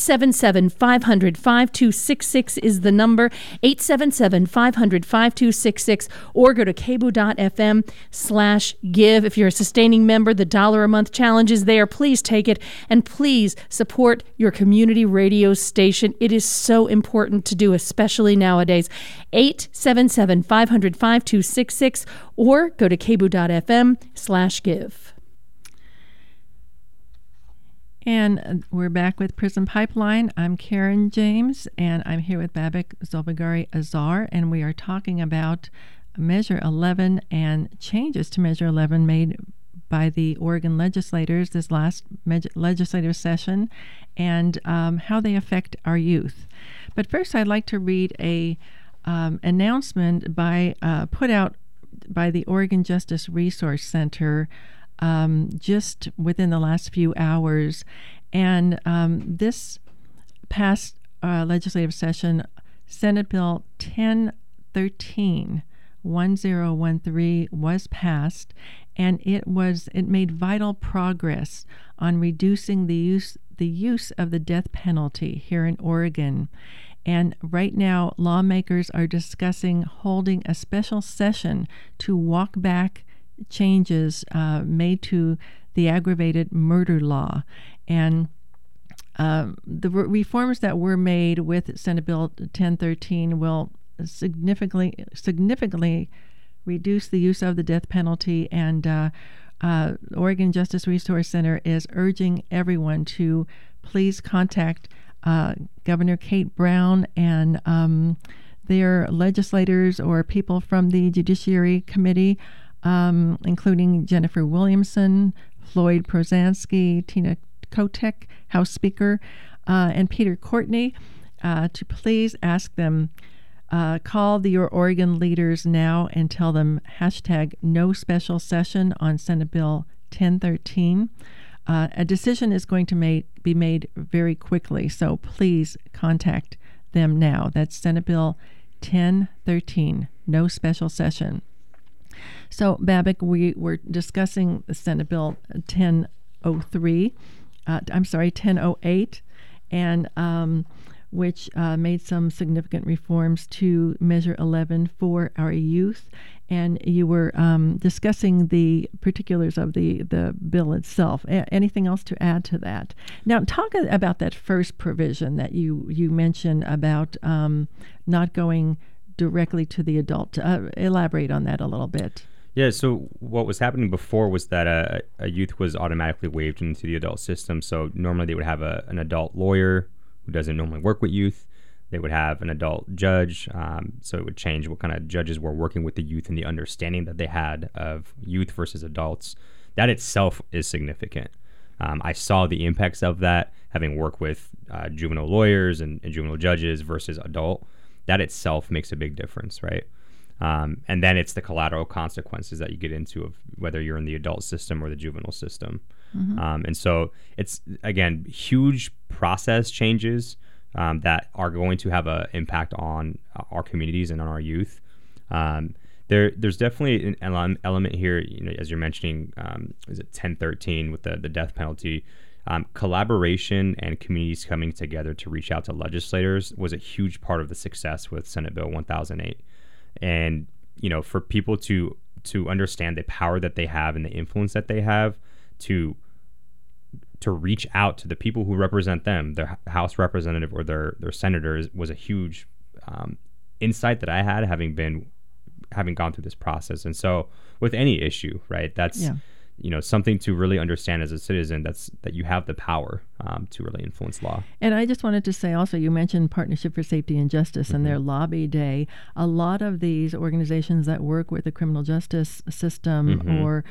877-500-5266 is the number. 877-500-5266, or go to kboo.fm/give. If you're a sustaining member, the $1 a month challenge is there. Please take it, and please support your community radio station. It is so important to do, especially nowadays. 877-500-5266, or go to kboo.fm/give. And we're back with Prison Pipeline. I'm Karen James, and I'm here with Babak Zolfagary-Azar, and we are talking about Measure 11 and changes to Measure 11 made by the Oregon legislators this last legislative session, and how they affect our youth. But first, I'd like to read a announcement put out by the Oregon Justice Resource Center just within the last few hours. And this past legislative session, Senate Bill 1013 was passed, and it made vital progress on reducing the use of the death penalty here in Oregon. And right now, lawmakers are discussing holding a special session to walk back changes made to the aggravated murder law. And the reforms that were made with Senate Bill 1013 will significantly reduce the use of the death penalty. And Oregon Justice Resource Center is urging everyone to please contact Governor Kate Brown and their legislators or people from the Judiciary Committee, including Jennifer Williamson, Floyd Prozansky, Tina Kotek, House Speaker, and Peter Courtney, to please ask them, call your Oregon leaders now and tell them #no special session on Senate Bill 1013. A decision is going to be made very quickly, so please contact them now. That's Senate Bill 1013, no special session. So, Babak, we were discussing the Senate Bill 1008, and which made some significant reforms to Measure 11 for our youth. And you were discussing the particulars of the bill itself. Anything else to add to that? Now, talk about that first provision that you mentioned about not going directly to the adult. Elaborate on that a little bit. Yeah, so what was happening before was that a youth was automatically waived into the adult system. So normally they would have an adult lawyer who doesn't normally work with youth. They would have an adult judge, so it would change what kind of judges were working with the youth and the understanding that they had of youth versus adults. That itself is significant. I saw the impacts of that, having worked with juvenile lawyers and juvenile judges versus adult. That itself makes a big difference, right? And then it's the collateral consequences that you get into of whether you're in the adult system or the juvenile system. And so it's, again, huge process changes that are going to have an impact on our communities and on our youth. There's definitely an element here, as you're mentioning, is it 1013 with the death penalty? Collaboration and communities coming together to reach out to legislators was a huge part of the success with Senate Bill 1008. And, for people to understand the power that they have and the influence that they have to reach out to the people who represent them, their House representative or their senators, was a huge insight that I had having gone through this process. And so with any issue, right, that's something to really understand as a citizen, that you have the power to really influence law. And I just wanted to say also, you mentioned Partnership for Safety and Justice and their lobby day. A lot of these organizations that work with the criminal justice system or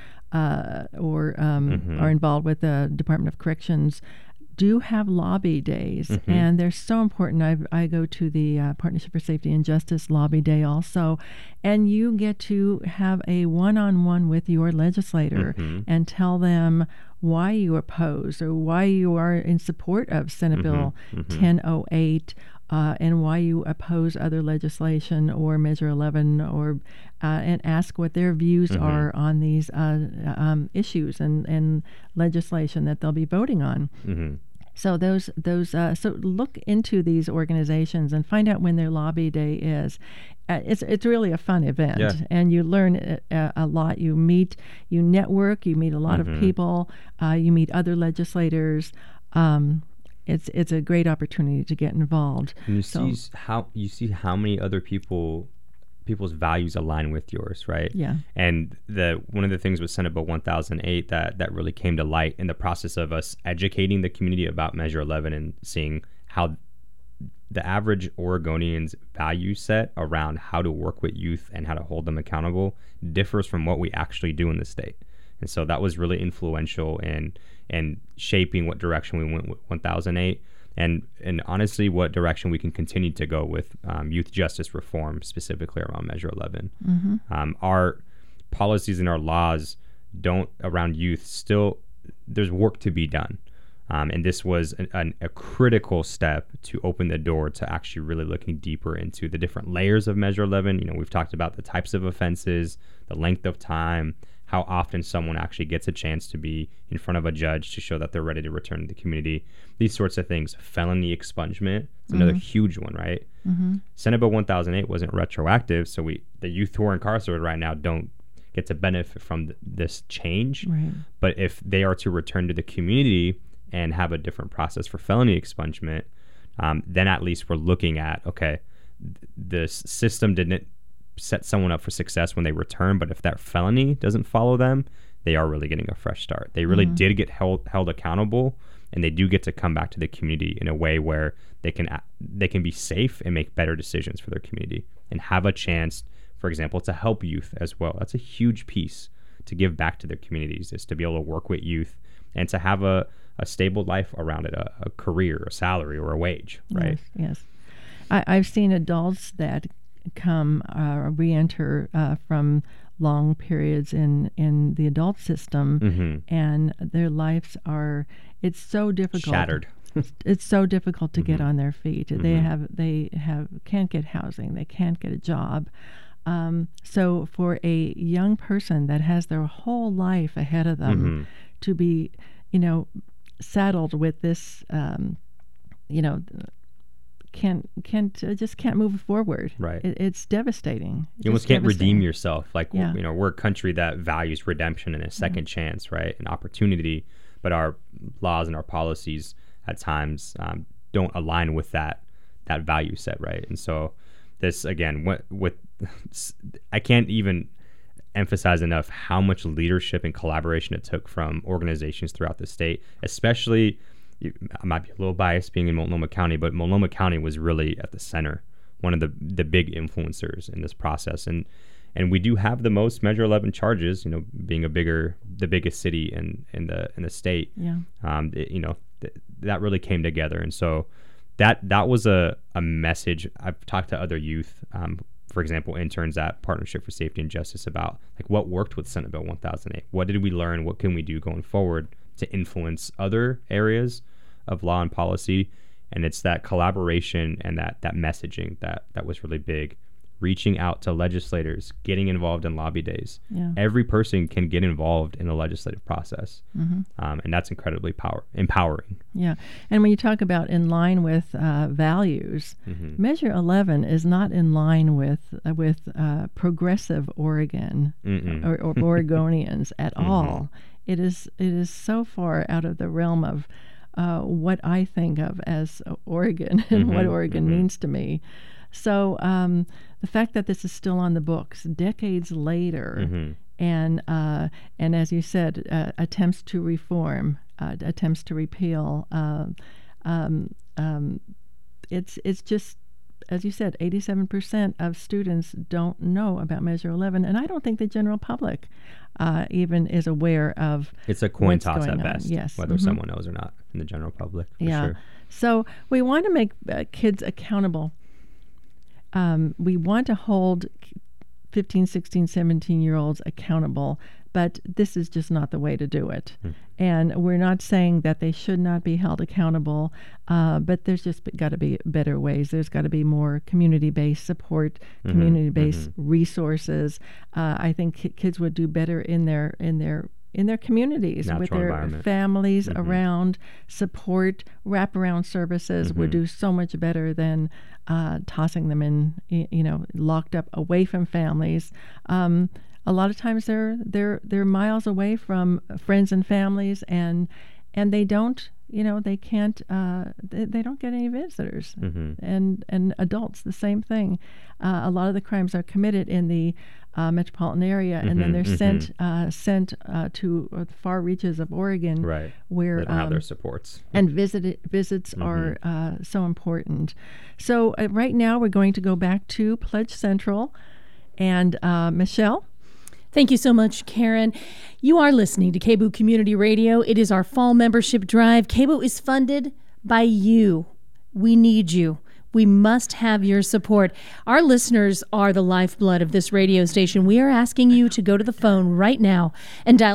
are involved with the Department of Corrections do have lobby days, and they're so important. I go to the Partnership for Safety and Justice lobby day also, and you get to have a one-on-one with your legislator and tell them why you oppose or why you are in support of Senate Bill 1008, and why you oppose other legislation or Measure 11, or and ask what their views are on these issues and legislation that they'll be voting on. So so look into these organizations and find out when their lobby day is. It's really a fun event, and you learn a lot. You network, you meet a lot of people, you meet other legislators. It's a great opportunity to get involved. And you see how many other people's values align with yours, right? Yeah. And one of the things with Senate Bill 1008 that really came to light in the process of us educating the community about Measure 11 and seeing how the average Oregonian's value set around how to work with youth and how to hold them accountable differs from what we actually do in the state. And so that was really influential in shaping what direction we went with 1008. And honestly, what direction we can continue to go with youth justice reform, specifically around Measure 11. Our policies and our laws around youth, still, there's work to be done. And this was a critical step to open the door to actually really looking deeper into the different layers of Measure 11. We've talked about the types of offenses, the length of time, how often someone actually gets a chance to be in front of a judge to show that they're ready to return to the community. These sorts of things. Felony expungement is another huge one, right? Senate Bill 1008 wasn't retroactive, so the youth who are incarcerated right now don't get to benefit from this change. Right. But if they are to return to the community and have a different process for felony expungement, then at least we're looking at, okay, the system didn't set someone up for success when they return, but if that felony doesn't follow them, they are really getting a fresh start. They really did get held accountable, and they do get to come back to the community in a way where they can be safe and make better decisions for their community and have a chance, for example, to help youth as well. That's a huge piece to give back to their communities, is to be able to work with youth and to have a stable life around it, a career, a salary, or a wage, right? Yes. I've seen adults that come re-enter from long periods in the adult system, and their lives it's so difficult. Shattered. It's so difficult to get on their feet. They can't get housing. They can't get a job. So for a young person that has their whole life ahead of them to be, saddled with this, can't move forward. Right. It's devastating. You almost can't redeem yourself. We're a country that values redemption and a second chance, right? An opportunity, but our laws and our policies at times don't align with that value set, right? And so this, again, I can't even emphasize enough how much leadership and collaboration it took from organizations throughout the state, especially, I might be a little biased being in Multnomah County, but Multnomah County was really at the center, one of the big influencers in this process. And we do have the most Measure 11 charges, being the biggest city in the state. Yeah. That really came together. And so that was a message. I've talked to other youth for example, interns at Partnership for Safety and Justice about like what worked with Senate Bill 1008. What did we learn? What can we do going forward to influence other areas of law and policy? And it's that collaboration and that messaging that was really big. Reaching out to legislators, getting involved in lobby days. Yeah. Every person can get involved in the legislative process, and that's incredibly empowering. Yeah, and when you talk about in line with values, Measure 11 is not in line with progressive Oregon or Oregonians at all. It is so far out of the realm of what I think of as Oregon and what Oregon means to me. So the fact that this is still on the books decades later, and as you said, attempts to reform, attempts to repeal, it's just, as you said, 87% of students don't know about Measure 11, and I don't think the general public even is aware of. It's a coin toss at best, yes, whether someone knows or not in the general public. For sure. So we want to make kids accountable. We want to hold 15, 16, 17-year-olds accountable, but this is just not the way to do it. And we're not saying that they should not be held accountable, but there's just got to be better ways. There's got to be more community-based support, community-based resources. I think kids would do better in their communities, natural with their families around, support, wraparound services would do so much better than tossing them in, locked up away from families. A lot of times they're miles away from friends and families, and they don't, they can't, they don't get any visitors, and adults the same thing. A lot of the crimes are committed in the metropolitan area, and then they're sent to the far reaches of Oregon, right, where they don't have their supports. And visits are so important. So right now we're going to go back to Pledge Central, and Michelle. Thank you so much, Karen. You are listening to KBOO Community Radio. It is our fall membership drive. KBOO is funded by you. We need you. We must have your support. Our listeners are the lifeblood of this radio station. We are asking you to go to the phone right now and dial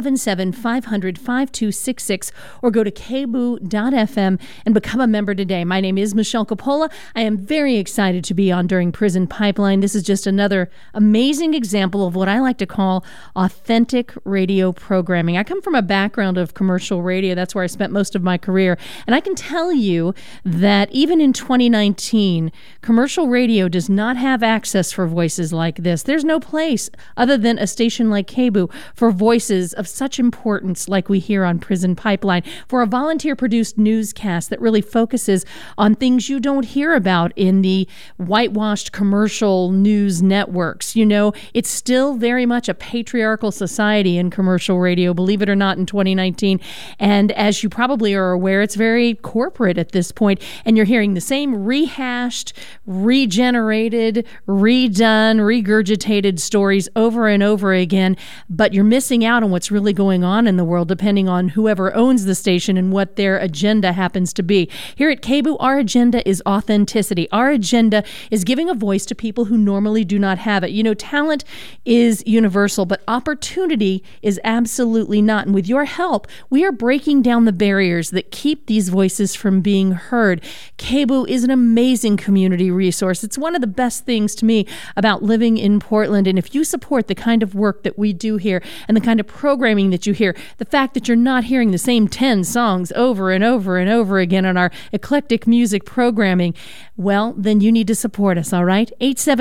877-500-5266 or go to kboo.fm and become a member today. My name is Michelle Coppola. I am very excited to be on during Prison Pipeline. This is just another amazing example of what I like to call authentic radio programming. I come from a background of commercial radio. That's where I spent most of my career. And I can tell you that even in 2019, commercial radio does not have access for voices like this. There's no place other than a station like KBOO for voices of such importance like we hear on Prison Pipeline, for a volunteer-produced newscast that really focuses on things you don't hear about in the whitewashed commercial news networks. It's still very much a patriarchal society in commercial radio, believe it or not, in 2019. And as you probably are aware, it's very corporate at this point, and you're hearing the same rehashed, regenerated, redone, regurgitated stories over and over again, but you're missing out on what's really going on in the world depending on whoever owns the station and what their agenda happens to be. Here at KBOO, our agenda is authenticity. Our agenda is giving a voice to people who normally do not have it. Talent is universal, but opportunity is absolutely not. And with your help, we are breaking down the barriers that keep these voices from being heard. KBOO is an amazing community resource. It's one of the best things to me about living in Portland. And if you support the kind of work that we do here and the kind of programming that you hear, the fact that you're not hearing the same 10 songs over and over and over again on our eclectic music programming, well, then you need to support us, all right?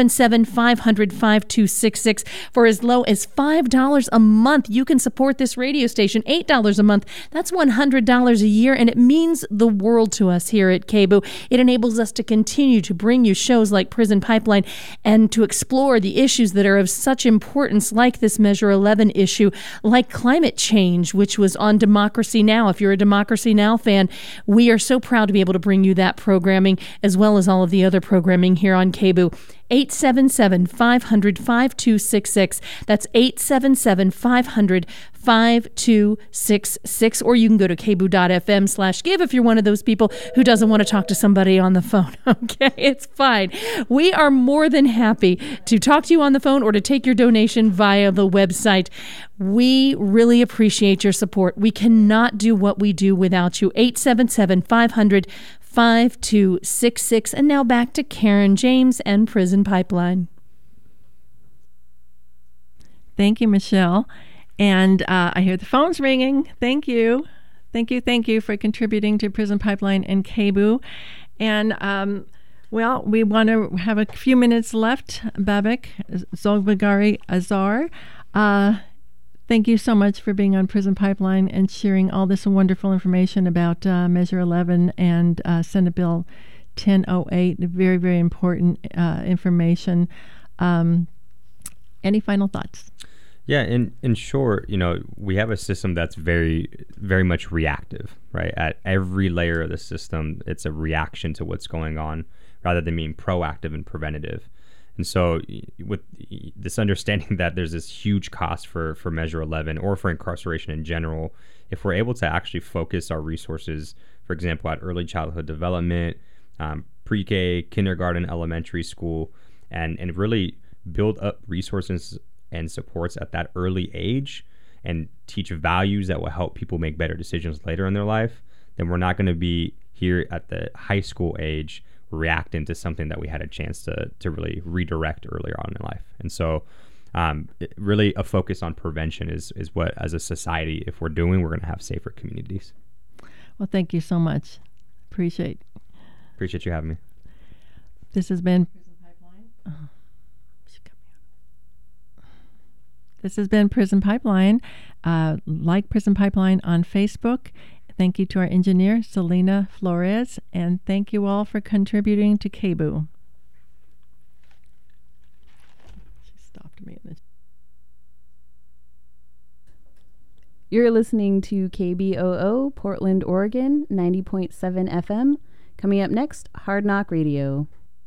877-500-5266. For as low as $5 a month, you can support this radio station. $8 a month, that's $100 a year, and it means the world to us here at KBOO. It enables us to continue to bring you shows like Prison Pipeline and to explore the issues that are of such importance, like this Measure 11 issue, like climate change, which was on Democracy Now! If you're a Democracy Now! Fan, we are so proud to be able to bring you that programming, as well as as all of the other programming here on KBOO. 877-500-5266. That's 877-500-5266. Or you can go to kboo.fm/give if you're one of those people who doesn't want to talk to somebody on the phone. Okay, it's fine. We are more than happy to talk to you on the phone or to take your donation via the website. We really appreciate your support. We cannot do what we do without you. 877-500-5266. And now back to Karen James and Prison Pipeline. Thank you, Michelle. And I hear the phones ringing. Thank you. Thank you for contributing to Prison Pipeline and KBOO. And, well, we want to have a few minutes left. Babak Zolgari Azar, thank you so much for being on Prison Pipeline and sharing all this wonderful information about Measure 11 and Senate Bill 1008. Very, very important information. Any final thoughts? Yeah, in short, we have a system that's very, very much reactive, right? At every layer of the system, it's a reaction to what's going on rather than being proactive and preventative. And so with this understanding that there's this huge cost for Measure 11 or for incarceration in general, if we're able to actually focus our resources, for example, at early childhood development, pre-K, kindergarten, elementary school, and really build up resources and supports at that early age and teach values that will help people make better decisions later in their life, then we're not going to be here at the high school age reacting to something that we had a chance to really redirect earlier on in life. And so really a focus on prevention is what, as a society, if we're doing, we're going to have safer communities. Well, thank you so much. Appreciate you having me. This has been Prison Pipeline. This has been Prison Pipeline. Like Prison Pipeline on Facebook. Thank you to our engineer, Selena Flores, and thank you all for contributing to KBOO. She stopped me. You're listening to KBOO, Portland, Oregon, 90.7 FM. Coming up next, Hard Knock Radio.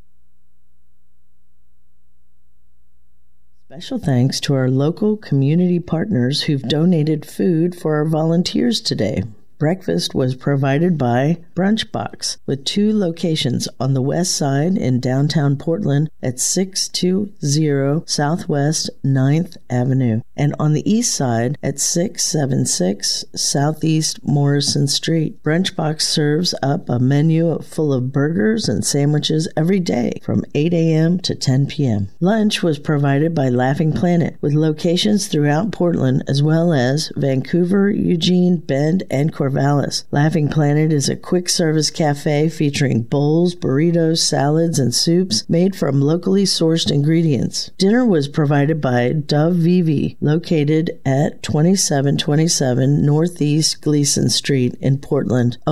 Special thanks to our local community partners who've donated food for our volunteers today. Breakfast was provided by Brunchbox, with 2 locations on the west side in downtown Portland at 620 Southwest 9th Avenue, and on the east side at 676 Southeast Morrison Street. Brunchbox serves up a menu full of burgers and sandwiches every day from 8 a.m. to 10 p.m. Lunch was provided by Laughing Planet, with locations throughout Portland as well as Vancouver, Eugene, Bend, and Corvallis. Laughing Planet is a quick-service cafe featuring bowls, burritos, salads, and soups made from locally sourced ingredients. Dinner was provided by Dove Vivi, located at 2727 Northeast Gleason Street in Portland.